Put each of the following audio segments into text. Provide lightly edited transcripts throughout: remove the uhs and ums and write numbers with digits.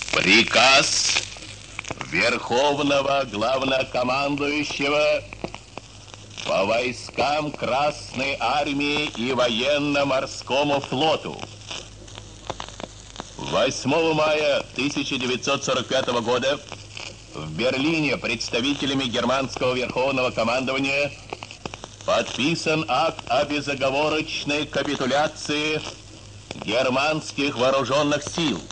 Приказ Верховного Главнокомандующего по войскам Красной Армии и Военно-Морскому флоту. 8 мая 1945 года в Берлине представителями германского Верховного командования подписан акт о безоговорочной капитуляции германских вооруженных сил.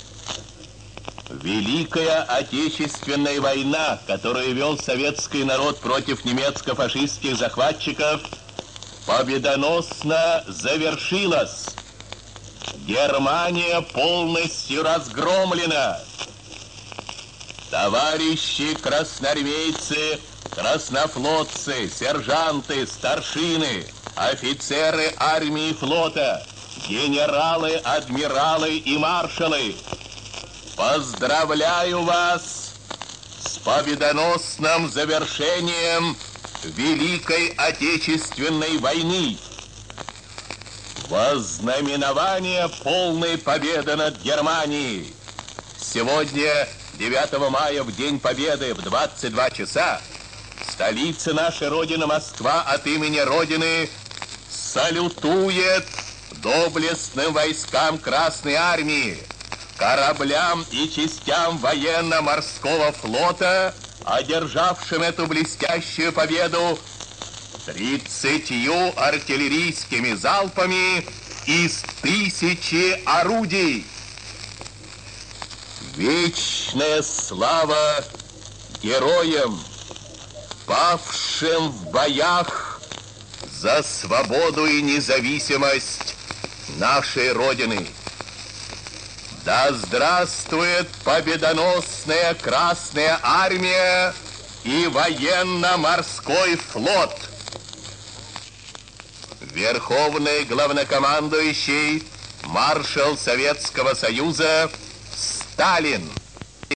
Великая Отечественная война, которую вел советский народ против немецко-фашистских захватчиков, победоносно завершилась. Германия полностью разгромлена. Товарищи красноармейцы, краснофлотцы, сержанты, старшины, офицеры армии и флота, генералы, адмиралы и маршалы, поздравляю вас с победоносным завершением Великой Отечественной войны. Во знаменование полной победы над Германией сегодня, 9 мая, в День Победы, в 22 часа, столица нашей Родины, Москва, от имени Родины салютует доблестным войскам Красной Армии, кораблям и частям военно-морского флота, одержавшим эту блестящую победу 30 артиллерийскими залпами из 1000 орудий. Вечная слава героям, павшим в боях за свободу и независимость нашей Родины. Да здравствует победоносная Красная Армия и военно-морской флот! Верховный главнокомандующий, маршал Советского Союза Сталин.